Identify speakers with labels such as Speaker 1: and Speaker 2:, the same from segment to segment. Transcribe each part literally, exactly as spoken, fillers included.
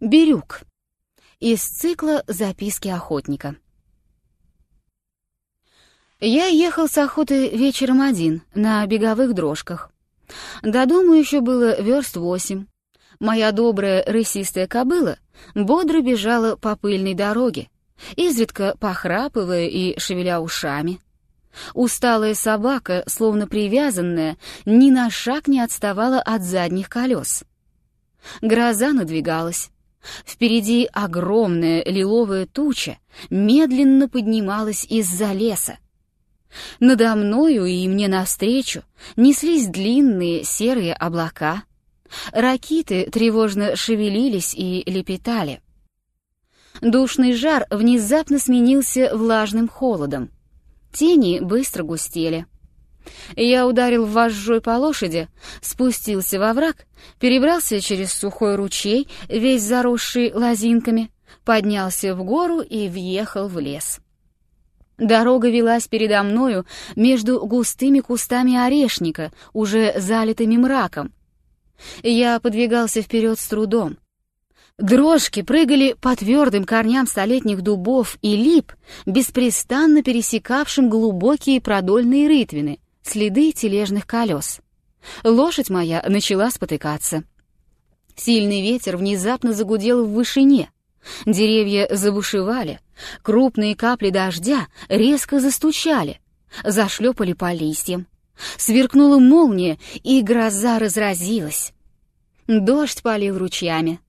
Speaker 1: Бирюк. Из цикла «Записки охотника». Я ехал с охоты вечером один, на беговых дрожках. До дому еще было верст восемь. Моя добрая рысистая кобыла бодро бежала по пыльной дороге, изредка похрапывая и шевеля ушами. Усталая собака, словно привязанная, ни на шаг не отставала от задних колес. Гроза надвигалась. Впереди огромная лиловая туча медленно поднималась из-за леса. Надо мною и мне навстречу неслись длинные серые облака. Ракиты тревожно шевелились и лепетали. Душный жар внезапно сменился влажным холодом. Тени быстро густели. Я ударил вожжой по лошади, спустился во враг, перебрался через сухой ручей, весь заросший лозинками, поднялся в гору и въехал в лес. Дорога велась передо мною между густыми кустами орешника, уже залитыми мраком. Я подвигался вперед с трудом. Дрожки прыгали по твердым корням столетних дубов и лип, беспрестанно пересекавшим глубокие продольные рытвины, следы тележных колес. Лошадь моя начала спотыкаться. Сильный ветер внезапно загудел в вышине. Деревья забушевали, крупные капли дождя резко застучали, зашлепали по листьям. Сверкнула молния, и гроза разразилась. Дождь полил ручьями.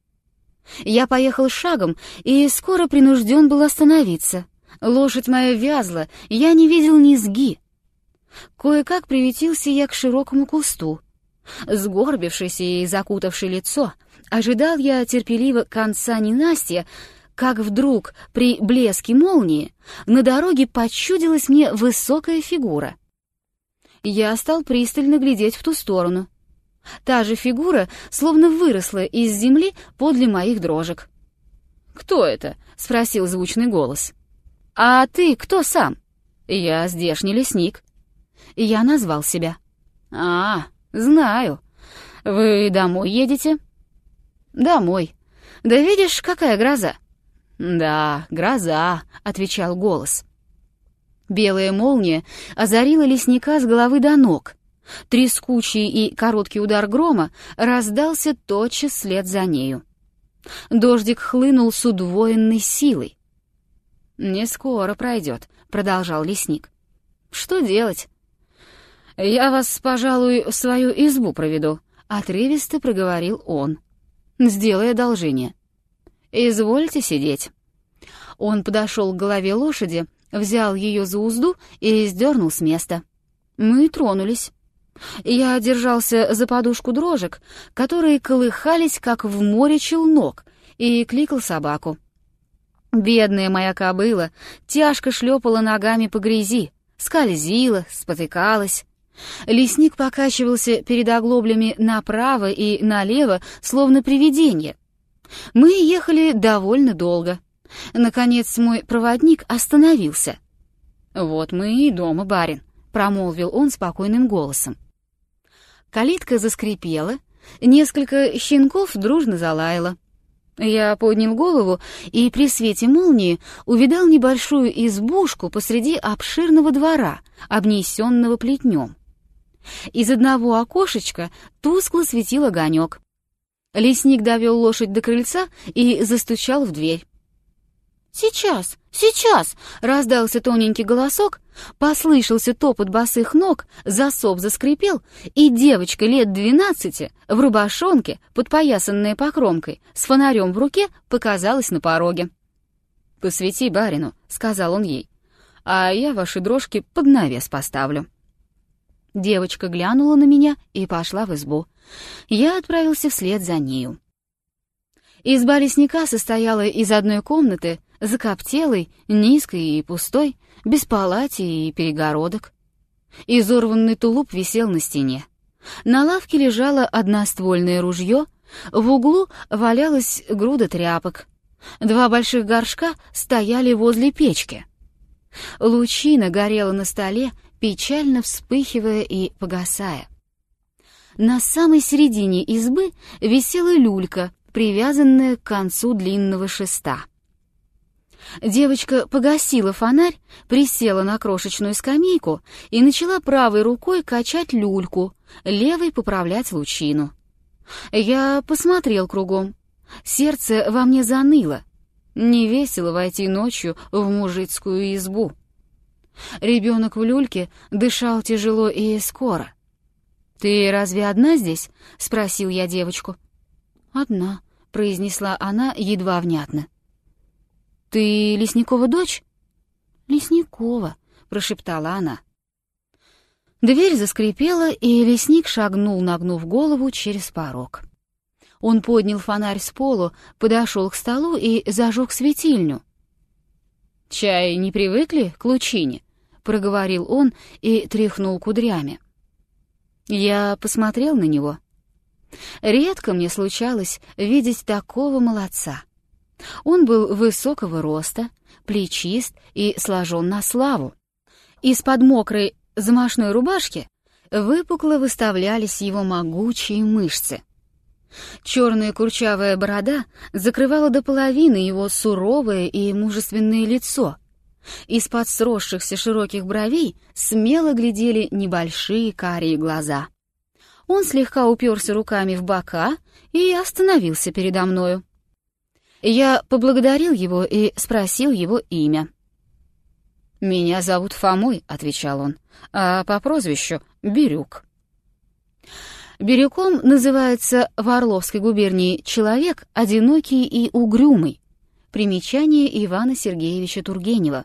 Speaker 1: Я поехал шагом и скоро принужден был остановиться. Лошадь моя вязла, я не видел низги. Кое-как приютился я к широкому кусту. Сгорбившись и закутавший лицо, ожидал я терпеливо конца ненастья, как вдруг при блеске молнии на дороге почудилась мне высокая фигура. Я стал пристально глядеть в ту сторону. Та же фигура словно выросла из земли подле моих дрожек. «Кто это?» — спросил звучный голос. «А ты кто сам?» «Я здешний лесник». Я назвал себя. «А, знаю. Вы домой едете?» «Домой. Да видишь, какая гроза?» «Да, гроза», — отвечал голос. Белая молния озарила лесника с головы до ног. Трескучий и короткий удар грома раздался тотчас вслед за нею. Дождик хлынул с удвоенной силой. «Не скоро пройдет», — продолжал лесник. «Что делать?» «Я вас, пожалуй, в свою избу проведу», — отрывисто проговорил он. «Сделай одолжение». «Извольте сидеть». Он подошел к голове лошади, взял ее за узду и сдернул с места. Мы тронулись. Я держался за подушку дрожек, которые колыхались, как в море челнок, и кликал собаку. Бедная моя кобыла тяжко шлепала ногами по грязи, скользила, спотыкалась. Лесник покачивался перед оглоблями направо и налево, словно привидение. Мы ехали довольно долго. Наконец мой проводник остановился. «Вот мы и дома, барин», — промолвил он спокойным голосом. Калитка заскрипела, несколько щенков дружно залаяло. Я поднял голову и при свете молнии увидал небольшую избушку посреди обширного двора, обнесенного плетнем. Из одного окошечка тускло светил огонек. Лесник довел лошадь до крыльца и застучал в дверь. «Сейчас, сейчас!» — раздался тоненький голосок, послышался топот босых ног, засов заскрипел, и девочка лет двенадцати в рубашонке, подпоясанная покромкой, с фонарем в руке, показалась на пороге. «Посвети барину», — сказал он ей, — «а я ваши дрожки под навес поставлю». Девочка глянула на меня и пошла в избу. Я отправился вслед за нею. Изба лесника состояла из одной комнаты, закоптелой, низкой и пустой, без палати и перегородок. Изорванный тулуп висел на стене. На лавке лежало одноствольное ружье, в углу валялась груда тряпок. Два больших горшка стояли возле печки. Лучина горела на столе, печально вспыхивая и погасая. На самой середине избы висела люлька, привязанная к концу длинного шеста. Девочка погасила фонарь, присела на крошечную скамейку и начала правой рукой качать люльку, левой поправлять лучину. Я посмотрел кругом. Сердце во мне заныло. Не весело войти ночью в мужицкую избу. Ребенок в люльке дышал тяжело и скоро. «Ты разве одна здесь?» — спросил я девочку. «Одна», — произнесла она едва внятно. «Ты Лесникова дочь?» «Лесникова», — прошептала она. Дверь заскрипела, и лесник шагнул, нагнув голову, через порог. Он поднял фонарь с полу, подошел к столу и зажег светильню. «Чай не привыкли к лучине?» — проговорил он и тряхнул кудрями. Я посмотрел на него. Редко мне случалось видеть такого молодца. Он был высокого роста, плечист и сложен на славу. Из-под мокрой замашной рубашки выпукло выставлялись его могучие мышцы. Черная курчавая борода закрывала до половины его суровое и мужественное лицо. Из-под сросшихся широких бровей смело глядели небольшие карие глаза. Он слегка уперся руками в бока и остановился передо мною. Я поблагодарил его и спросил его имя. «Меня зовут Фомой», — отвечал он, — «а по прозвищу Бирюк». Бирюком называется в Орловской губернии человек одинокий и угрюмый. Примечание Ивана Сергеевича Тургенева.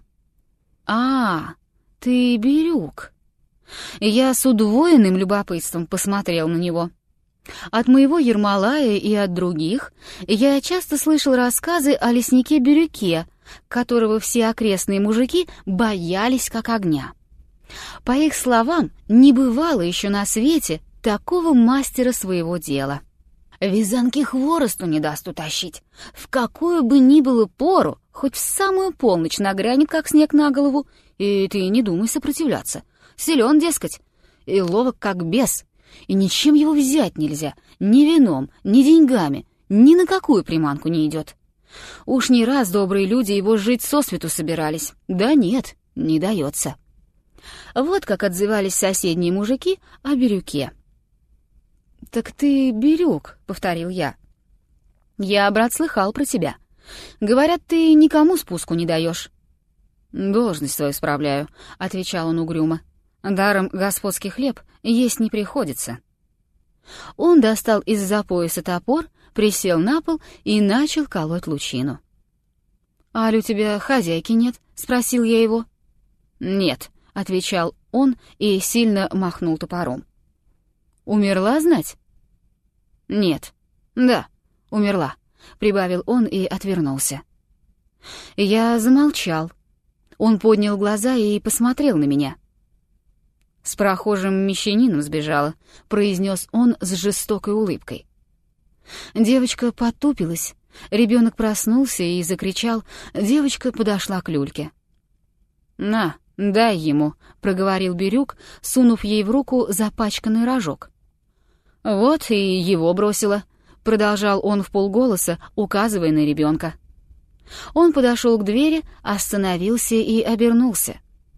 Speaker 1: «А, ты Бирюк». Я с удвоенным любопытством посмотрел на него. От моего Ермолая и от других я часто слышал рассказы о леснике Бирюке, которого все окрестные мужики боялись как огня. По их словам, не бывало еще на свете такого мастера своего дела. Вязанки хворосту не даст утащить. В какую бы ни было пору, хоть в самую полночь нагрянет, как снег на голову, и ты не думай сопротивляться. Силен, дескать, и ловок, как бес, и ничем его взять нельзя, ни вином, ни деньгами, ни на какую приманку не идет. Уж не раз добрые люди его жить сосвету собирались, да нет, не дается. Вот как отзывались соседние мужики о Бирюке. «Так ты Бирюк», — повторил я. «Я, брат, слыхал про тебя. Говорят, ты никому спуску не даешь». «Должность свою справляю», — отвечал он угрюмо. «Даром господский хлеб есть не приходится». Он достал из-за пояса топор, присел на пол и начал колоть лучину. «Аль, у тебя хозяйки нет?» — спросил я его. «Нет», — отвечал он и сильно махнул топором. «Умерла, знать?» «Нет». «Да, умерла», — прибавил он и отвернулся. Я замолчал. Он поднял глаза и посмотрел на меня. «С прохожим мещанином сбежала», — произнес он с жестокой улыбкой. Девочка потупилась, ребенок проснулся и закричал. Девочка подошла к люльке. «На, дай ему», — проговорил Бирюк, сунув ей в руку запачканный рожок. «Вот и его бросила», — продолжал он вполголоса, указывая на ребенка. Он подошел к двери, остановился и обернулся.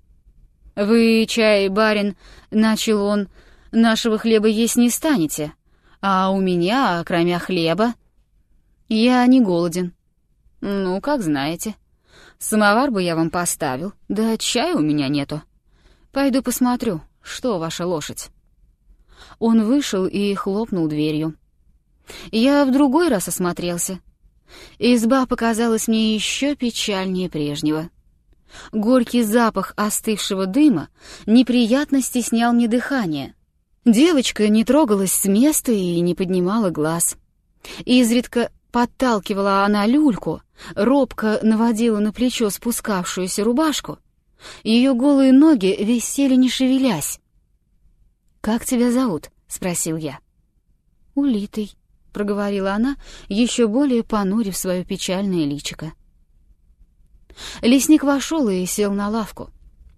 Speaker 1: «Вы, чай, барин, — начал он, — нашего хлеба есть не станете, а у меня, кроме хлеба, я не голоден». «Ну, как знаете. Самовар бы я вам поставил, да чая у меня нету. Пойду посмотрю, что ваша лошадь». Он вышел и хлопнул дверью. Я в другой раз осмотрелся. Изба показалась мне еще печальнее прежнего. Горький запах остывшего дыма неприятно стеснял мне дыхание. Девочка не трогалась с места и не поднимала глаз. Изредка подталкивала она люльку, робко наводила на плечо спускавшуюся рубашку. Ее голые ноги висели, не шевелясь. «Как тебя зовут?» — спросил я. «Улитой», — проговорила она, еще более понурив свое печальное личико. Лесник вошел и сел на лавку.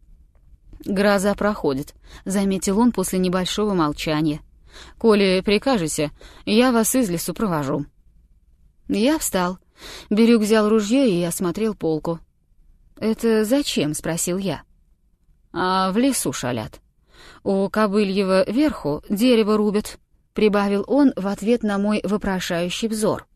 Speaker 1: «Гроза проходит», — заметил он после небольшого молчания. «Коли прикажете, я вас из лесу провожу». Я встал. Бирюк взял ружье и осмотрел полку. «Это зачем?» — спросил я. «А в лесу шалят. У Кобыльева верху дерево рубят», — прибавил он в ответ на мой вопрошающий взор.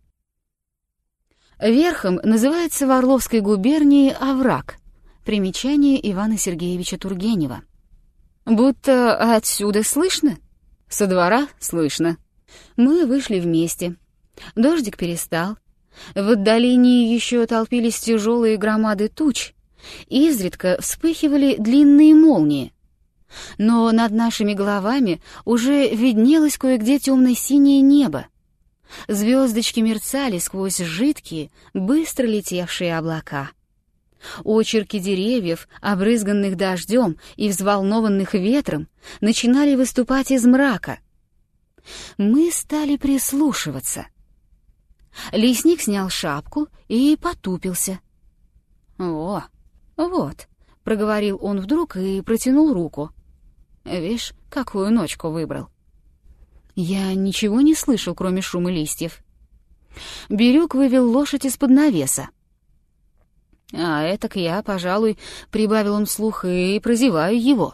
Speaker 1: Верхом называется в Орловской губернии овраг. Примечание Ивана Сергеевича Тургенева. «Будто отсюда слышно?» «Со двора слышно». Мы вышли вместе. Дождик перестал. В отдалении еще толпились тяжелые громады туч, изредка вспыхивали длинные молнии. Но над нашими головами уже виднелось кое-где темно-синее небо. Звездочки мерцали сквозь жидкие, быстро летевшие облака. Очерки деревьев, обрызганных дождем и взволнованных ветром, начинали выступать из мрака. Мы стали прислушиваться. Лесник снял шапку и потупился. «О, вот», — проговорил он вдруг и протянул руку. «Вишь, какую ночку выбрал». Я ничего не слышал, кроме шума листьев. Бирюк вывел лошадь из-под навеса. «А этак я, пожалуй, — прибавил он вслух, — и прозеваю его».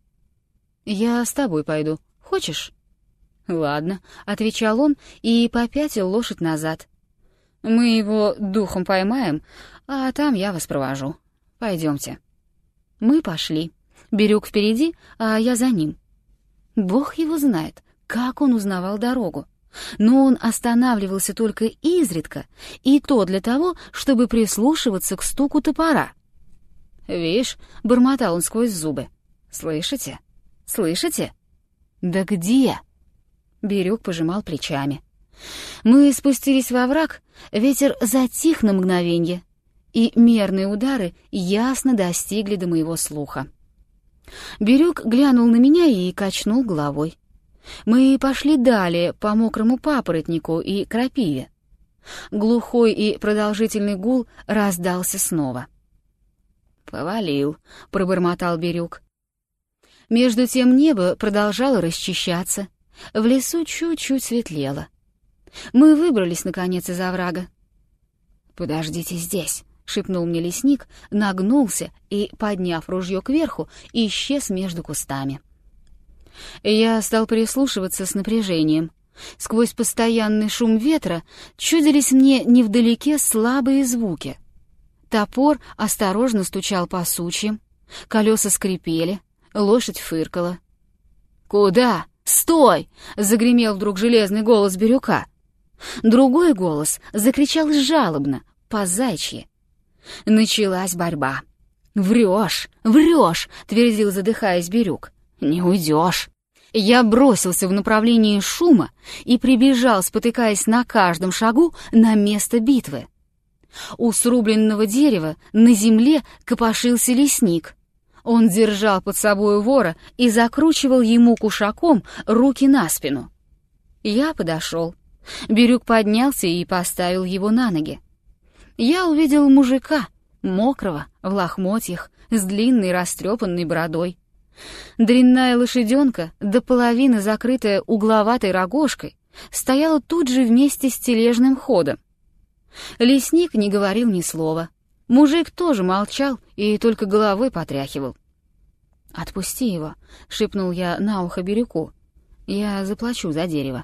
Speaker 1: «Я с тобой пойду. Хочешь?» «Ладно», — отвечал он и попятил лошадь назад. «Мы его духом поймаем, а там я вас провожу. Пойдемте». Мы пошли. Бирюк впереди, а я за ним. Бог его знает, как он узнавал дорогу. Но он останавливался только изредка, и то для того, чтобы прислушиваться к стуку топора. «Вишь», — бормотал он сквозь зубы, — «слышите? Слышите?» «Да где?» Бирюк пожимал плечами. Мы спустились во враг, ветер затих на мгновенье, и мерные удары ясно достигли до моего слуха. Бирюк глянул на меня и качнул головой. Мы пошли далее по мокрому папоротнику и крапиве. Глухой и продолжительный гул раздался снова. «Повалил», — пробормотал Бирюк. Между тем небо продолжало расчищаться. В лесу чуть-чуть светлело. Мы выбрались, наконец, из оврага. «Подождите здесь», — шепнул мне лесник, нагнулся и, подняв ружье кверху, исчез между кустами. Я стал прислушиваться с напряжением. Сквозь постоянный шум ветра чудились мне невдалеке слабые звуки. Топор осторожно стучал по сучьям, колеса скрипели, лошадь фыркала. «Куда? Стой!» — загремел вдруг железный голос Бирюка. Другой голос закричал жалобно, по-зайчьи. Началась борьба. «Врешь, врешь!» — твердил, задыхаясь, Бирюк. «Не уйдешь!» Я бросился в направлении шума и прибежал, спотыкаясь на каждом шагу, на место битвы. У срубленного дерева на земле копошился лесник. Он держал под собою вора и закручивал ему кушаком руки на спину. Я подошел. Бирюк поднялся и поставил его на ноги. Я увидел мужика, мокрого, в лохмотьях, с длинной растрепанной бородой. Дрянная лошаденка, до половины закрытая угловатой рогожкой, стояла тут же вместе с тележным ходом. Лесник не говорил ни слова. Мужик тоже молчал и только головой потряхивал. «Отпусти его», — шепнул я на ухо Бирюку. «Я заплачу за дерево».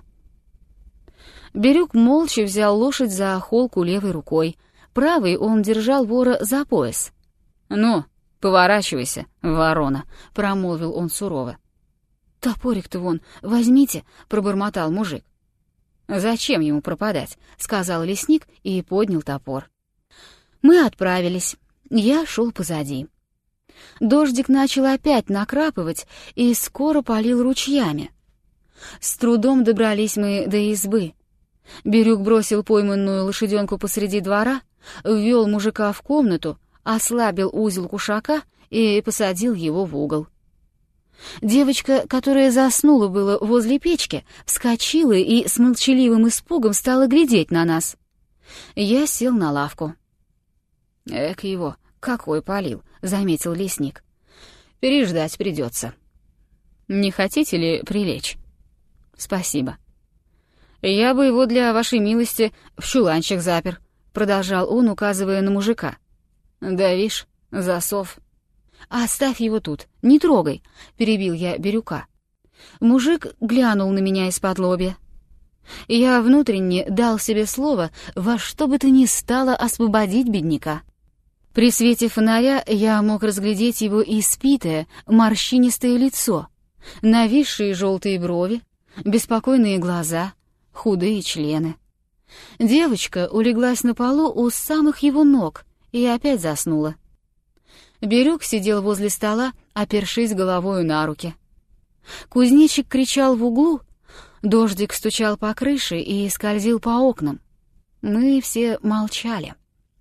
Speaker 1: Бирюк молча взял лошадь за холку левой рукой. Правой он держал вора за пояс. «Ну, поворачивайся, ворона», — промолвил он сурово. «Топорик-то вон, возьмите», — пробормотал мужик. «Зачем ему пропадать?» — сказал лесник и поднял топор. Мы отправились. Я шел позади. Дождик начал опять накрапывать и скоро полил ручьями. С трудом добрались мы до избы. Бирюк бросил пойманную лошаденку посреди двора, ввел мужика в комнату, ослабил узел кушака и посадил его в угол. Девочка, которая заснула было возле печки, вскочила и с молчаливым испугом стала глядеть на нас. Я сел на лавку. «Эк его, какой полил», — заметил лесник. «Переждать придется. Не хотите ли прилечь?» «Спасибо». «Я бы его для вашей милости в чуланчик запер», — продолжал он, указывая на мужика. «Да вишь, засов». «Оставь его тут, не трогай», — перебил я Бирюка. Мужик глянул на меня из-под лобья. Я внутренне дал себе слово во что бы то ни стало освободить бедняка. При свете фонаря я мог разглядеть его испитое, морщинистое лицо, нависшие желтые брови, беспокойные глаза, худые члены. Девочка улеглась на полу у самых его ног и опять заснула. Бирюк сидел возле стола, опершись головою на руки. Кузнечик кричал в углу, дождик стучал по крыше и скользил по окнам. Мы все молчали.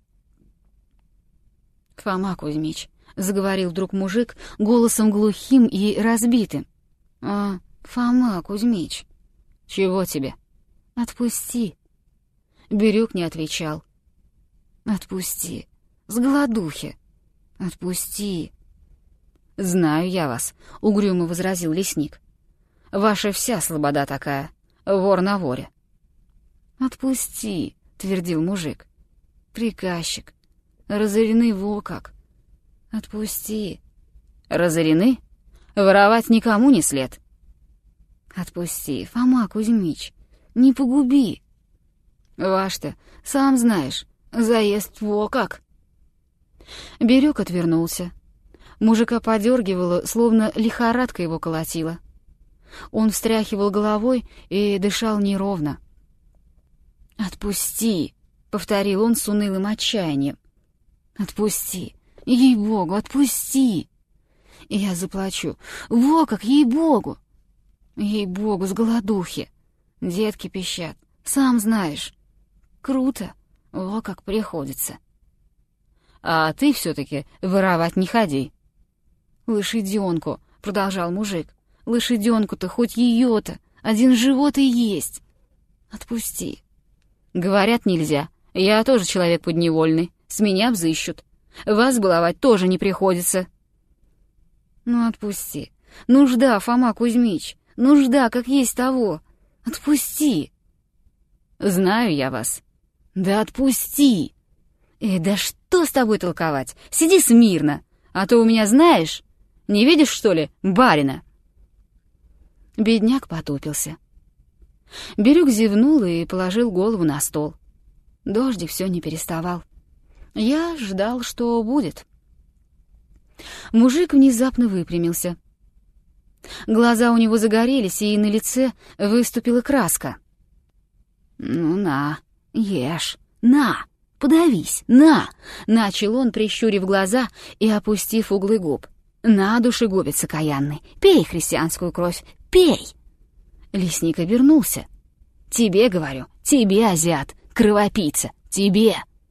Speaker 1: «Фома Кузьмич», — заговорил вдруг мужик голосом глухим и разбитым. «А, Фома Кузьмич, чего тебе?» «Отпусти». Бирюк не отвечал. «Отпусти, с голодухи, отпусти». «Знаю я вас», — угрюмо возразил лесник. «Ваша вся слобода такая, вор на воре». «Отпусти», — твердил мужик. «Приказчик, разорены во как. Отпусти». «Разорены? Воровать никому не след». «Отпусти, Фома Кузьмич, не погуби». «Ваш-то, сам знаешь, заезд во как». Бирюк отвернулся. Мужика подергивало, словно лихорадка его колотила. Он встряхивал головой и дышал неровно. «Отпусти», — повторил он с унылым отчаянием. «Отпусти, ей-богу, отпусти. Я заплачу, во как, ей-богу. Ей-богу, с голодухи. Детки пищат, сам знаешь. Круто, во как приходится». «А ты все-таки воровать не ходи». «Лошаденку», — продолжал мужик, — «лошаденку-то, хоть ее-то, один живот и есть. Отпусти». «Говорят, нельзя. Я тоже человек подневольный. С меня взыщут. Вас баловать тоже не приходится». «Ну, отпусти. Нужда, Фома Кузьмич, нужда, как есть того. Отпусти». «Знаю я вас». «Да отпусти». «Э, да что с тобой толковать? Сиди смирно, а то у меня, знаешь, не видишь, что ли, барина?» Бедняк потупился. Бирюк зевнул и положил голову на стол. Дождик все не переставал. Я ждал, что будет. Мужик внезапно выпрямился. Глаза у него загорелись, и на лице выступила краска. «Ну на, ешь, на, подавись, на!» — начал он, прищурив глаза и опустив углы губ. «На, душегубец окаянный, пей христианскую кровь, пей!» Лесник обернулся. «Тебе, говорю, тебе, азиат, кровопийца, тебе!»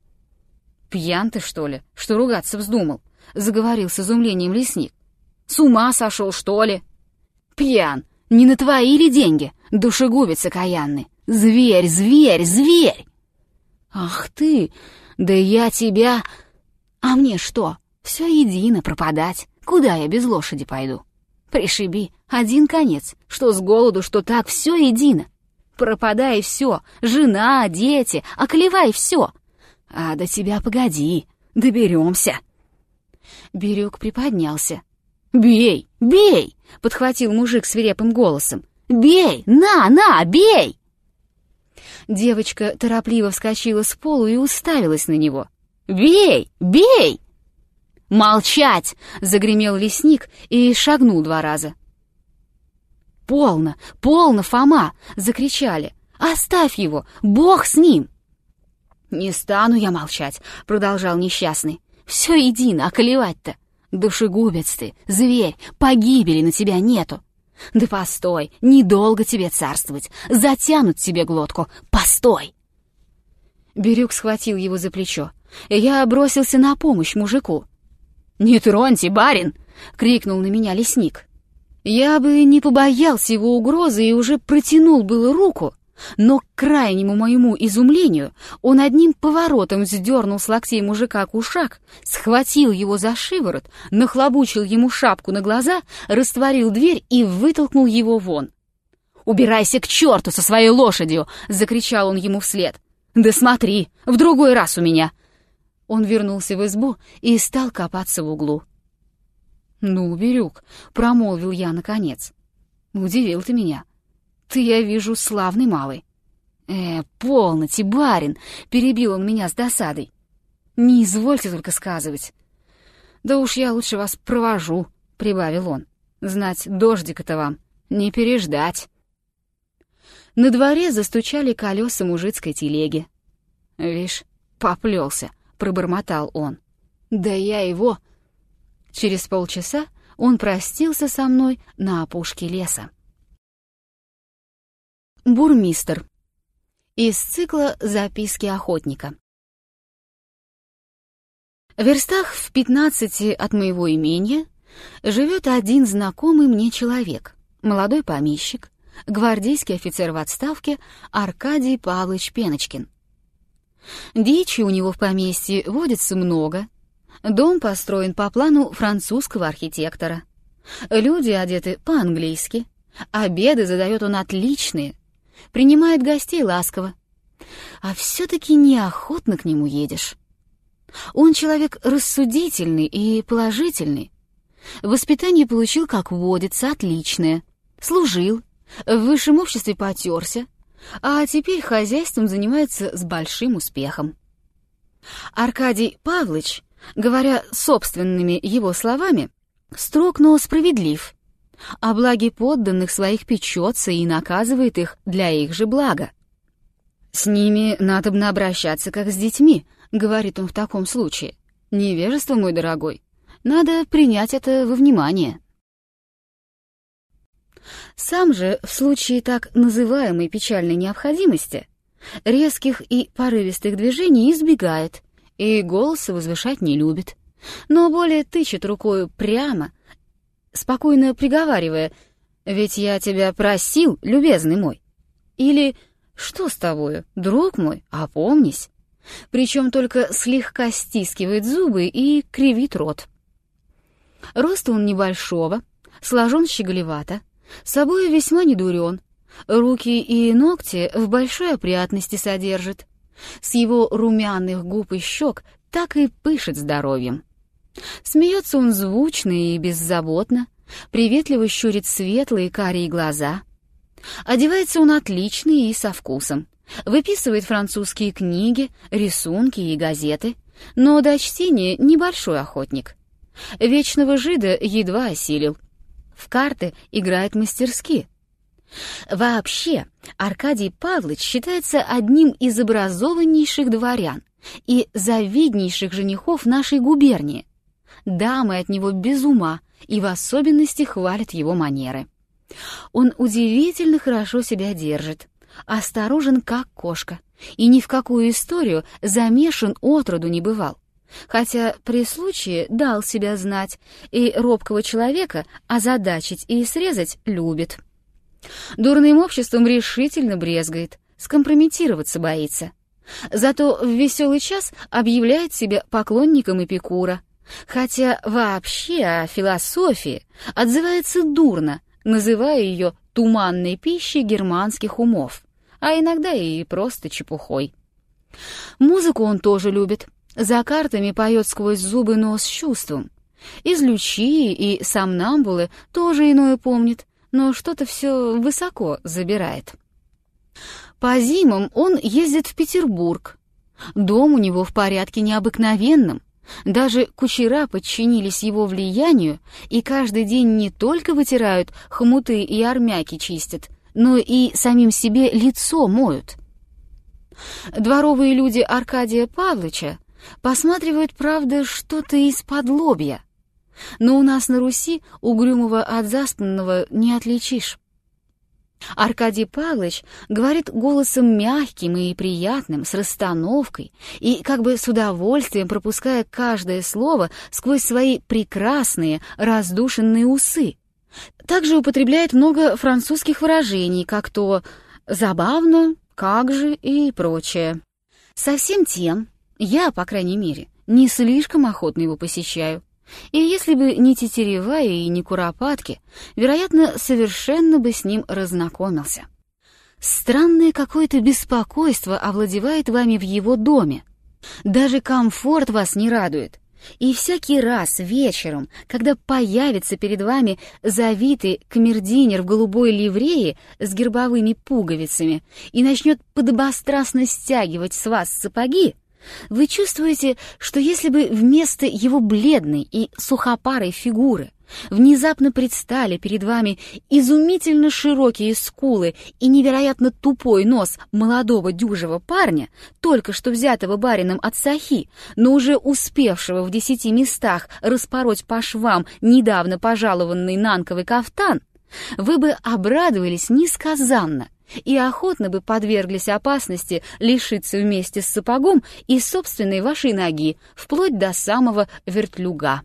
Speaker 1: «Пьян ты, что ли, что ругаться вздумал?» — заговорил с изумлением лесник. «С ума сошел, что ли?» «Пьян, не на твои ли деньги, душегубец окаянный? Зверь, зверь, зверь!» «Ах ты, да я тебя...» «А мне что, все едино пропадать, куда я без лошади пойду? Пришиби, один конец, что с голоду, что так, все едино. Пропадай все, жена, дети, околевай все. А до тебя погоди, доберемся». Бирюк приподнялся. «Бей, бей!» — подхватил мужик свирепым голосом. «Бей! На, на, бей!» Девочка торопливо вскочила с полу и уставилась на него. «Бей! Бей!» «Молчать!» — загремел лесник и шагнул два раза. «Полно! Полно, Фома!» — закричали. «Оставь его! Бог с ним!» «Не стану я молчать!» — продолжал несчастный. «Все едино, околевать-то! Душегубец ты, зверь, погибели на тебя нету! Да постой, недолго тебе царствовать, затянут тебе глотку, постой!» Бирюк схватил его за плечо. Я бросился на помощь мужику. «Не троньте, барин!» — крикнул на меня лесник. Я бы не побоялся его угрозы и уже протянул было руку, но к крайнему моему изумлению он одним поворотом сдернул с локтей мужика кушак, схватил его за шиворот, нахлобучил ему шапку на глаза, растворил дверь и вытолкнул его вон. «Убирайся к черту со своей лошадью!» — закричал он ему вслед. «Да смотри, в другой раз у меня!» Он вернулся в избу и стал копаться в углу. «Ну, Бирюк», — промолвил я наконец, — «удивил ты меня. Ты, я вижу, славный малый». «Э, полноте, барин!» — перебил он меня с досадой. «Не извольте только сказывать». «Да уж я лучше вас провожу», — прибавил он. «Знать, дождика-то вам не переждать». На дворе застучали колеса мужицкой телеги. «Вишь, поплелся», — пробормотал он. «Да я его...» Через полчаса он простился со мной на опушке леса. Бурмистр. Из цикла «Записки охотника». В верстах в пятнадцати от моего имения живет один знакомый мне человек, молодой помещик, гвардейский офицер в отставке Аркадий Павлович Пеночкин. Дичи у него в поместье водится много, дом построен по плану французского архитектора, люди одеты по-английски, обеды задает он отличные, принимает гостей ласково, а все-таки неохотно к нему едешь. Он человек рассудительный и положительный, воспитание получил, как водится, отличное, служил, в высшем обществе потерся, а теперь хозяйством занимается с большим успехом. Аркадий Павлович, говоря собственными его словами, строг, но справедлив, о благе подданных своих печется и наказывает их для их же блага. «С ними надобно обращаться, как с детьми», — говорит он в таком случае. «Невежество, мой дорогой, надо принять это во внимание». Сам же в случае так называемой печальной необходимости резких и порывистых движений избегает и голоса возвышать не любит, но более тычет рукою прямо, спокойно приговаривая: «Ведь я тебя просил, любезный мой», или «Что с тобою, друг мой, опомнись», причем только слегка стискивает зубы и кривит рот. Роста он небольшого, сложен щеголевато, собою весьма недурен, руки и ногти в большой опрятности содержит, с его румяных губ и щек так и пышет здоровьем. Смеется он звучно и беззаботно, приветливо щурит светлые карие глаза. Одевается он отлично и со вкусом, выписывает французские книги, рисунки и газеты, но до чтения небольшой охотник. Вечного жида едва осилил. В карты играет мастерски. Вообще, Аркадий Павлович считается одним из образованнейших дворян и завиднейших женихов нашей губернии. Дамы от него без ума и в особенности хвалят его манеры. Он удивительно хорошо себя держит, осторожен как кошка, и ни в какую историю замешан отроду не бывал, хотя при случае дал себя знать, и робкого человека озадачить и срезать любит. Дурным обществом решительно брезгает, скомпрометироваться боится. Зато в веселый час объявляет себя поклонником Эпикура, хотя вообще о философии отзывается дурно, называя ее туманной пищей германских умов, а иногда и просто чепухой. Музыку он тоже любит, за картами поет сквозь зубы, но с чувством. Из Лючии и сомнамбулы тоже иное помнит, но что-то все высоко забирает. По зимам он ездит в Петербург. Дом у него в порядке необыкновенном. Даже кучера подчинились его влиянию и каждый день не только вытирают хомуты и армяки чистят, но и самим себе лицо моют. Дворовые люди Аркадия Павловича посматривают, правда, что-то из-под лобья, но у нас на Руси угрюмого от заспанного не отличишь. Аркадий Павлович говорит голосом мягким и приятным, с расстановкой, и как бы с удовольствием пропуская каждое слово сквозь свои прекрасные раздушенные усы. Также употребляет много французских выражений, как то «забавно», «как же» и прочее. Со всем тем я, по крайней мере, не слишком охотно его посещаю, И если бы не тетерева и не куропатки, вероятно, совершенно бы с ним разнакомился. Странное какое-то беспокойство овладевает вами в его доме. Даже комфорт вас не радует. И всякий раз вечером, когда появится перед вами завитый камердинер в голубой ливрее с гербовыми пуговицами и начнет подобострастно стягивать с вас сапоги, вы чувствуете, что если бы вместо его бледной и сухопарой фигуры внезапно предстали перед вами изумительно широкие скулы и невероятно тупой нос молодого дюжего парня, только что взятого барином от сахи, но уже успевшего в десяти местах распороть по швам недавно пожалованный нанковый кафтан, вы бы обрадовались несказанно и охотно бы подверглись опасности лишиться вместе с сапогом и собственной вашей ноги, вплоть до самого вертлюга.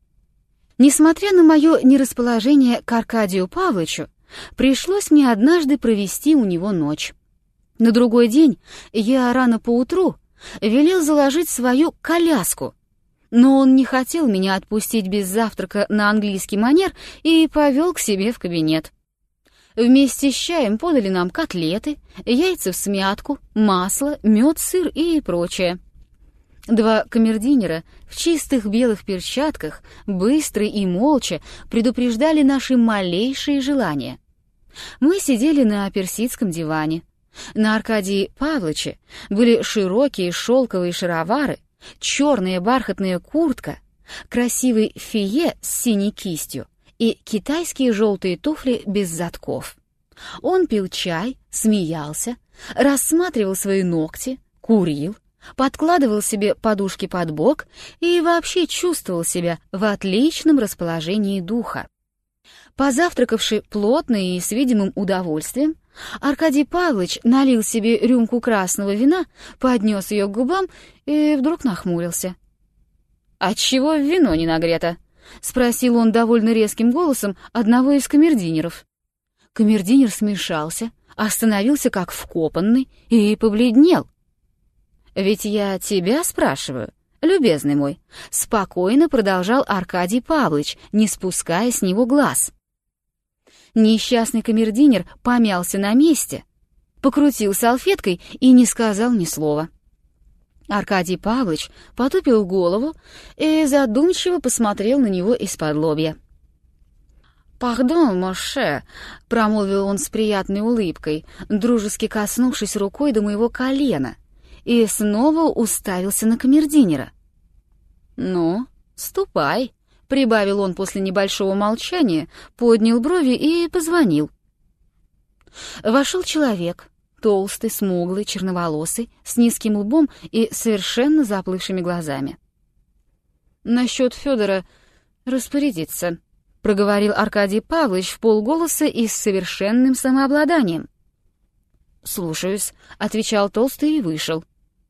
Speaker 1: Несмотря на мое нерасположение к Аркадию Павловичу, пришлось мне однажды провести у него ночь. На другой день я рано поутру велел заложить свою коляску, но он не хотел меня отпустить без завтрака на английский манер и повел к себе в кабинет. Вместе с чаем подали нам котлеты, яйца всмятку, масло, мед, сыр и прочее. Два камердинера в чистых белых перчатках быстро и молча предупреждали наши малейшие желания. Мы сидели на персидском диване. На Аркадии Павловиче были широкие шелковые шаровары, черная бархатная куртка, красивый фие с синей кистью и китайские желтые туфли без задков. Он пил чай, смеялся, рассматривал свои ногти, курил, подкладывал себе подушки под бок и вообще чувствовал себя в отличном расположении духа. Позавтракавши плотно и с видимым удовольствием, Аркадий Павлович налил себе рюмку красного вина, поднес ее к губам и вдруг нахмурился. «Отчего вино не нагрето?» — спросил он довольно резким голосом одного из камердинеров. Камердинер смешался, остановился как вкопанный и побледнел. «Ведь я тебя спрашиваю, любезный мой», — спокойно продолжал Аркадий Павлович, не спуская с него глаз. Несчастный камердинер помялся на месте, покрутил салфеткой и не сказал ни слова. Аркадий Павлович потупил голову и задумчиво посмотрел на него из-под лобья. «Пардон, моше», — промолвил он с приятной улыбкой, дружески коснувшись рукой до моего колена, и снова уставился на камердинера. «Ну, ступай», — прибавил он после небольшого молчания, поднял брови и позвонил. Вошел человек, толстый, смуглый, черноволосый, с низким лбом и совершенно заплывшими глазами. «Насчет Федора распорядиться», — проговорил Аркадий Павлович вполголоса и с совершенным самообладанием. «Слушаюсь», — отвечал толстый и вышел.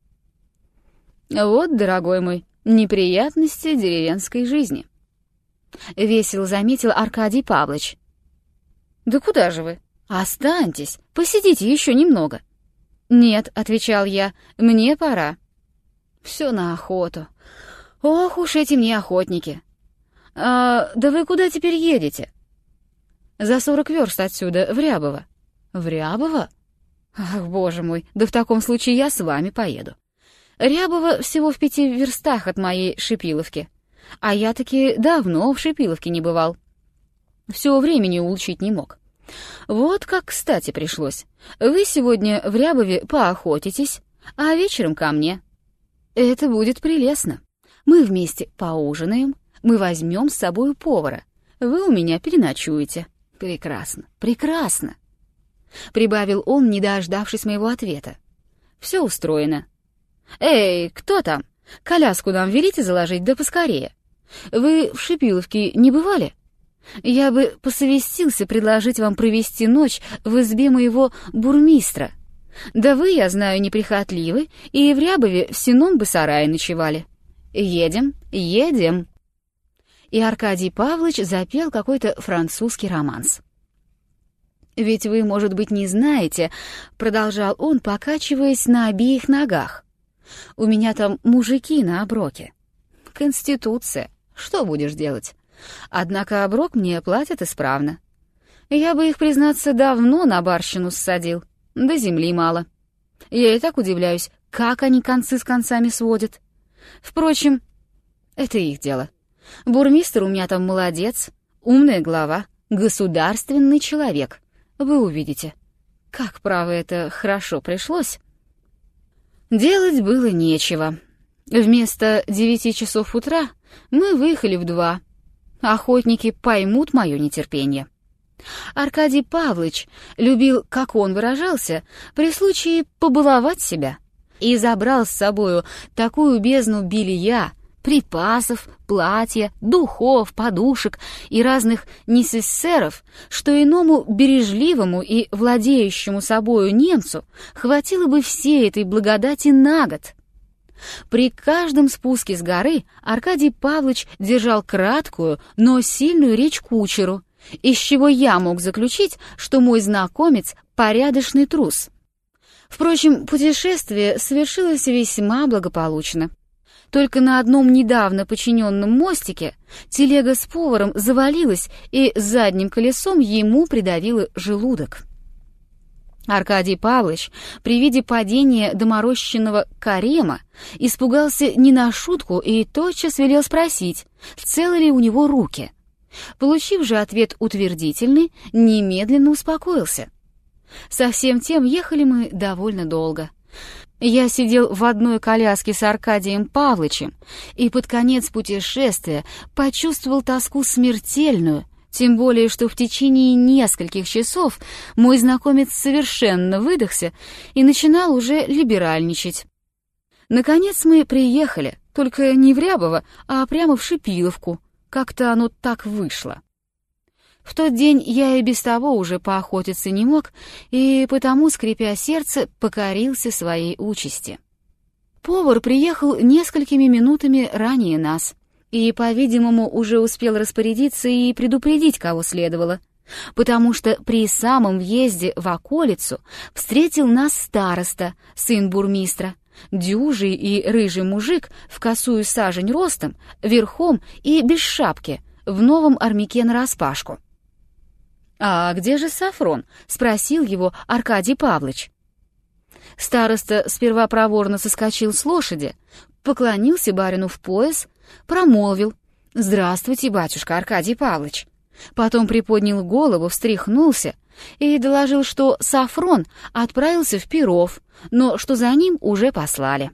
Speaker 1: «Вот, дорогой мой, неприятности деревенской жизни», — весело заметил Аркадий Павлович. «Да куда же вы? Останьтесь, посидите еще немного». «Нет», — отвечал я, — «мне пора». «Все на охоту. Ох уж эти мне охотники». «А, да вы куда теперь едете?» «За сорок верст отсюда, в Рябово». «В Рябово? Ах, боже мой, да в таком случае я с вами поеду. Рябово всего в пяти верстах от моей Шипиловки, а я таки давно в Шипиловке не бывал. Все времени улучшить не мог. Вот как кстати пришлось. Вы сегодня в Рябове поохотитесь, а вечером ко мне. Это будет прелестно. Мы вместе поужинаем, мы возьмем с собой повара. Вы у меня переночуете. Прекрасно, прекрасно», — прибавил он, не дождавшись моего ответа. «Все устроено. Эй, кто там? Коляску нам велите заложить, да поскорее. Вы в Шипиловке не бывали? Я бы посовестился предложить вам провести ночь в избе моего бурмистра. Да вы, я знаю, неприхотливы, и в Рябове в сеном бы сарае ночевали. Едем, едем». И Аркадий Павлович запел какой-то французский романс. «Ведь вы, может быть, не знаете», — продолжал он, покачиваясь на обеих ногах, «у меня там мужики на оброке. Конституция, Что будешь делать? Однако оброк мне платят исправно. Я бы их, признаться, давно на барщину ссадил, да земли мало. Я и так удивляюсь, как они концы с концами сводят. Впрочем, это их дело. Бурмистр у меня там молодец, умная глава, государственный человек. Вы увидите, как, право, это хорошо пришлось. Делать было нечего. Вместо девяти часов утра мы выехали в два. Охотники поймут мое нетерпение. Аркадий Павлович любил, как он выражался, при случае побаловать себя, и забрал с собою такую бездну белья, припасов, платья, духов, подушек и разных несессеров, что иному бережливому и владеющему собою немцу хватило бы всей этой благодати на год. При каждом спуске с горы Аркадий Павлович держал краткую, но сильную речь кучеру, из чего я мог заключить, что мой знакомец — порядочный трус. Впрочем, путешествие совершилось весьма благополучно. Только на одном недавно починенном мостике телега с поваром завалилась и задним колесом ему придавило желудок. Аркадий Павлович при виде падения доморощенного карема испугался не на шутку и тотчас велел спросить, целы ли у него руки. Получив же ответ утвердительный, немедленно успокоился. Со всем тем ехали мы довольно долго. Я сидел в одной коляске с Аркадием Павловичем и под конец путешествия почувствовал тоску смертельную, тем более что в течение нескольких часов мой знакомец совершенно выдохся и начинал уже либеральничать. Наконец мы приехали, только не в Рябово, а прямо в Шипиловку. Как-то оно так вышло. В тот день я и без того уже поохотиться не мог, и потому, скрипя сердце, покорился своей участи. Повар приехал несколькими минутами ранее нас, и, по-видимому, уже успел распорядиться и предупредить, кого следовало, потому что при самом въезде в околицу встретил нас староста, сын бурмистра, дюжий и рыжий мужик в косую сажень ростом, верхом и без шапки, в новом армяке нараспашку. «А где же Сафрон?» — спросил его Аркадий Павлович. Староста сперва проворно соскочил с лошади, поклонился барину в пояс, промолвил: «Здравствуйте, батюшка Аркадий Павлович». Потом приподнял голову, встряхнулся и доложил, что Сафрон отправился в Перов, но что за ним уже послали.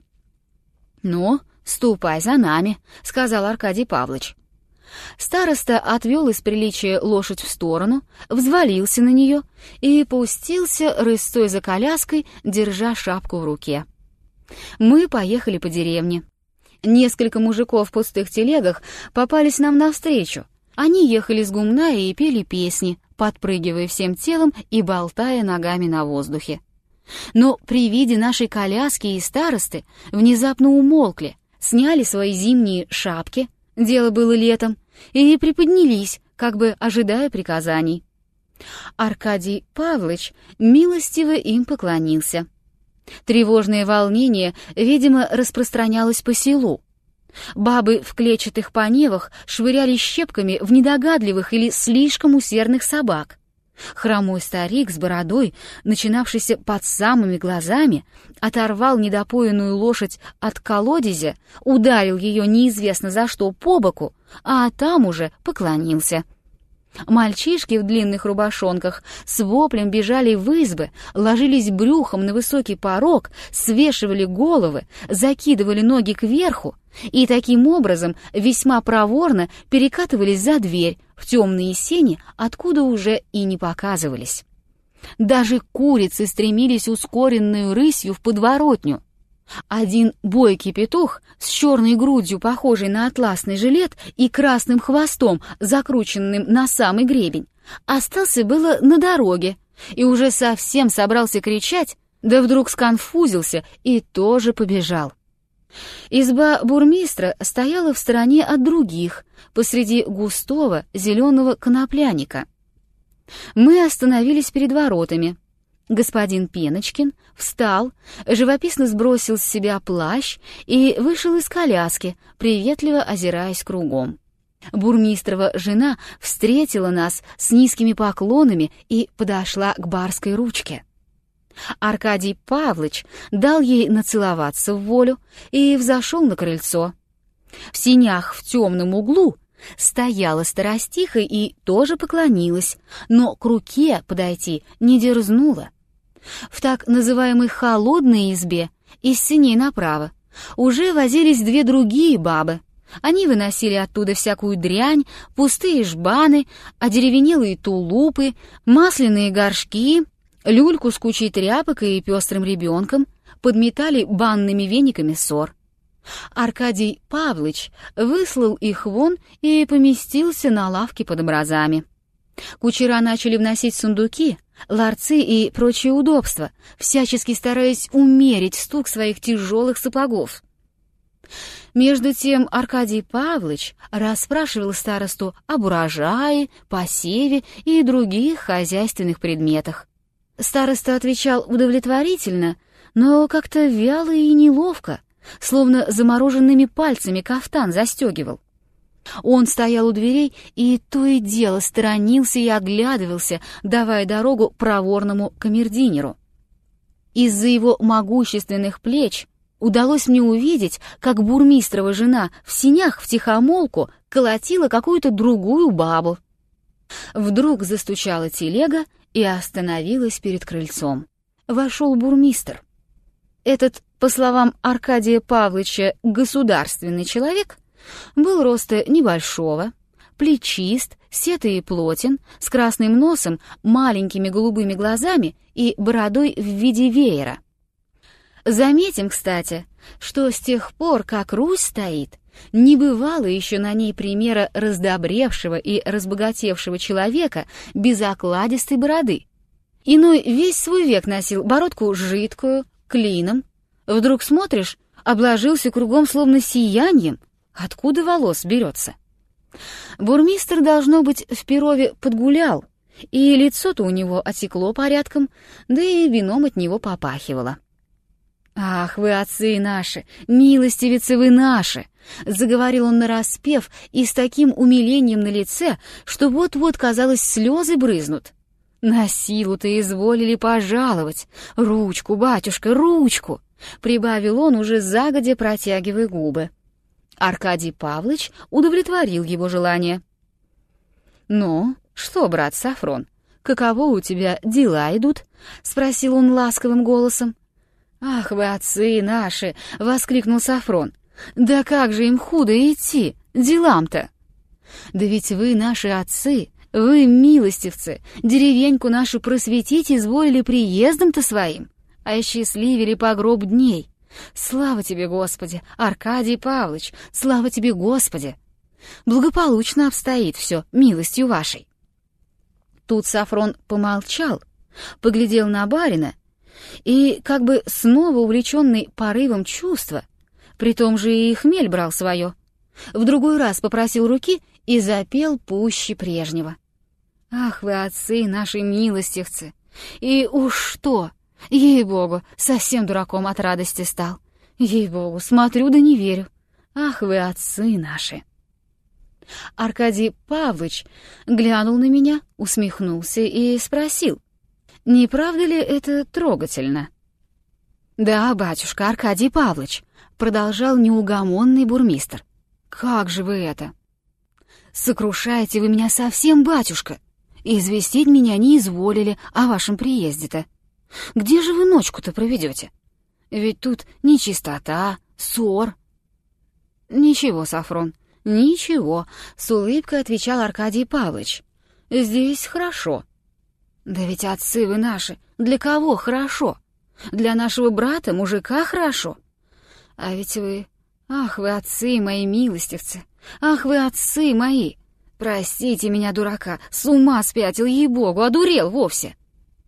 Speaker 1: «Ну, ступай за нами», — сказал Аркадий Павлович. Староста отвел из приличия лошадь в сторону, взвалился на нее и пустился рысцой за коляской, держа шапку в руке. Мы поехали по деревне. Несколько мужиков в пустых телегах попались нам навстречу. Они ехали с гумна и пели песни, подпрыгивая всем телом и болтая ногами на воздухе. Но при виде нашей коляски и старосты внезапно умолкли, сняли свои зимние шапки, дело было летом, и приподнялись, как бы ожидая приказаний. Аркадий Павлович милостиво им поклонился. Тревожное волнение, видимо, распространялось по селу. Бабы в клетчатых поневах швыряли щепками в недогадливых или слишком усердных собак. Хромой старик с бородой, начинавшийся под самыми глазами, оторвал недопоенную лошадь от колодезя, ударил ее неизвестно за что по боку, а там уже поклонился. Мальчишки в длинных рубашонках с воплем бежали в избы, ложились брюхом на высокий порог, свешивали головы, закидывали ноги кверху и таким образом весьма проворно перекатывались за дверь в темные сени, откуда уже и не показывались. Даже курицы стремились ускоренную рысью в подворотню. Один бойкий петух с черной грудью, похожей на атласный жилет, и красным хвостом, закрученным на самый гребень, остался было на дороге и уже совсем собрался кричать, да вдруг сконфузился и тоже побежал. Изба бурмистра стояла в стороне от других, посреди густого зеленого конопляника. Мы остановились перед воротами. Господин Пеночкин встал, живописно сбросил с себя плащ и вышел из коляски, приветливо озираясь кругом. Бурмистрова жена встретила нас с низкими поклонами и подошла к барской ручке. Аркадий Павлыч дал ей нацеловаться в волю и взошел на крыльцо. В сенях в темном углу стояла старостиха и тоже поклонилась, но к руке подойти не дерзнула. В так называемой холодной избе из сеней направо уже возились две другие бабы. Они выносили оттуда всякую дрянь, пустые жбаны, одеревенелые тулупы, масляные горшки, люльку с кучей тряпок и пестрым ребенком, подметали банными вениками ссор. Аркадий Павлыч выслал их вон и поместился на лавке под образами. Кучера начали вносить сундуки, ларцы и прочие удобства, всячески стараясь умерить стук своих тяжелых сапогов. Между тем Аркадий Павлыч расспрашивал старосту об урожае, посеве и других хозяйственных предметах. Староста отвечал удовлетворительно, но как-то вяло и неловко, словно замороженными пальцами кафтан застегивал. Он стоял у дверей и то и дело сторонился и оглядывался, давая дорогу проворному камердинеру. Из-за его могущественных плеч удалось мне увидеть, как бурмистрова жена в сенях втихомолку колотила какую-то другую бабу. Вдруг застучала телега и остановилась перед крыльцом. Вошел бурмистр. Этот, по словам Аркадия Павлыча, государственный человек был роста небольшого, плечист, сетый и плотен, с красным носом, маленькими голубыми глазами и бородой в виде веера. Заметим, кстати, что с тех пор, как Русь стоит, не бывало еще на ней примера раздобревшего и разбогатевшего человека без окладистой бороды. Иной весь свой век носил бородку жидкую, клином. Вдруг смотришь, обложился кругом словно сияньем. Откуда волос берется? Бурмистр, должно быть, в Перове подгулял, и лицо-то у него отекло порядком, да и вином от него попахивало. «Ах, вы, отцы наши, милостивицы вы наши!» — заговорил он нараспев и с таким умилением на лице, что вот-вот, казалось, слезы брызнут. «На силу-то изволили пожаловать! Ручку, батюшка, ручку!» — прибавил он, уже загодя протягивая губы. Аркадий Павлыч удовлетворил его желание. «Ну, что, брат Сафрон, каково у тебя дела идут?» — спросил он ласковым голосом. «Ах вы, отцы наши!» — воскликнул Сафрон. «Да как же им худо идти, делам-то! Да ведь вы, наши отцы, вы, милостивцы, деревеньку нашу просветить изволили приездом-то своим, а счастливили по гроб дней. Слава тебе, Господи, Аркадий Павлыч, слава тебе, Господи! Благополучно обстоит все милостью вашей». Тут Сафрон помолчал, поглядел на барина и, как бы снова увлеченный порывом чувства, при том же и хмель брал свое, в другой раз попросил руки и запел пуще прежнего. «Ах вы, отцы наши милостивцы! И уж что! Ей-богу, совсем дураком от радости стал! Ей-богу, смотрю да не верю! Ах вы, отцы наши!» Аркадий Павлыч глянул на меня, усмехнулся и спросил: «Не правда ли это трогательно?» «Да, батюшка, Аркадий Павлыч», — продолжал неугомонный бурмистр. «Как же вы это? Сокрушаете вы меня совсем, батюшка. Известить меня не изволили о вашем приезде-то. Где же вы ночку-то проведете? Ведь тут нечистота, ссор». «Ничего, Сафрон, ничего», — с улыбкой отвечал Аркадий Павлыч. «Здесь хорошо». «Да ведь, отцы вы наши, для кого хорошо? Для нашего брата, мужика, хорошо. А ведь вы... Ах вы, отцы мои милостивцы! Ах вы, отцы мои! Простите меня, дурака, с ума спятил, ей-богу, одурел вовсе!»